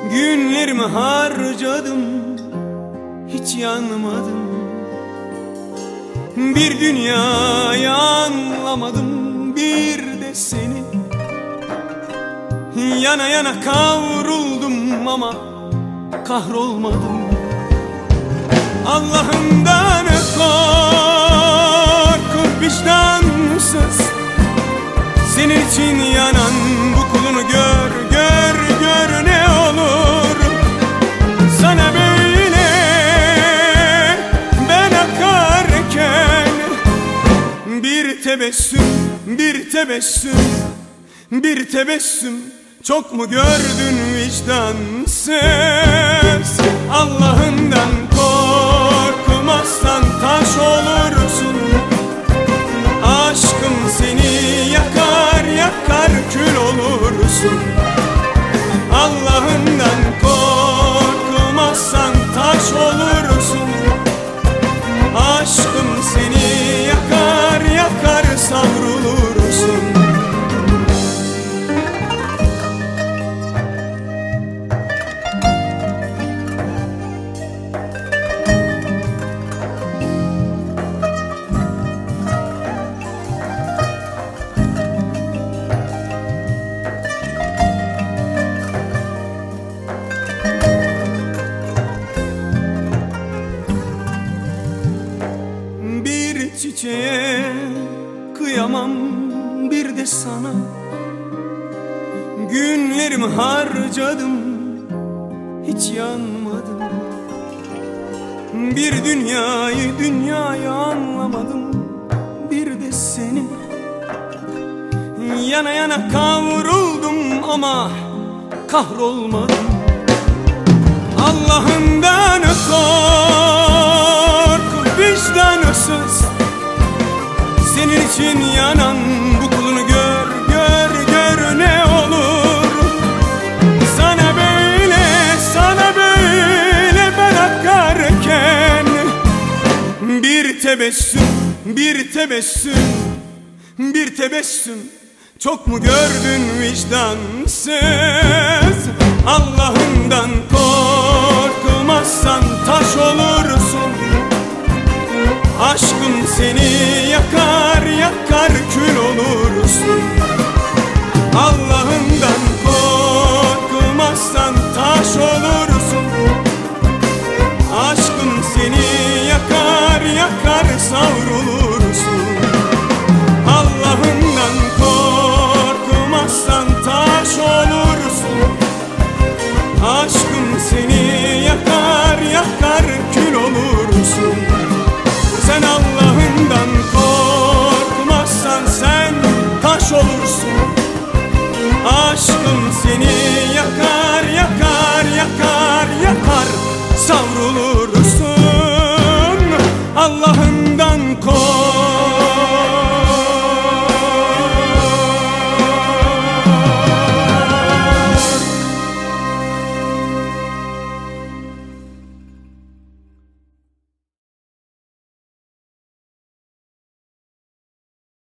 Günlerimi harcadım, hiç yanmadım. Bir dünyayı anlamadım, bir de seni. Yana yana kavruldum ama kahrolmadım. Allah'ımdan korkup vicdansız, senin için yanan bu kulunu gör, gör, gör ne olur. Sana böyle ben akarken bir tebessüm, bir tebessüm, bir tebessüm çok mu gördün vicdansız? Allah'ından korkmazsan taş olursun. Aşkım seni yakar, yakar kül olursun. Allah'ından korkmazsan taş olursun. Aşkım seni yakar, yakar savrulursun. Çiçeğe kıyamam, bir de sana. Günlerimi harcadım, hiç yanmadım. Bir dünyayı anlamadım, bir de seni. Yana yana kavruldum ama kahrolmadım. Allah'ından kork vicdansız, senin için yanan bu kulunu gör, gör, gör ne olur. Sana böyle ben akarken bir tebessüm, bir tebessüm, bir tebessüm çok mu gördün vicdansız?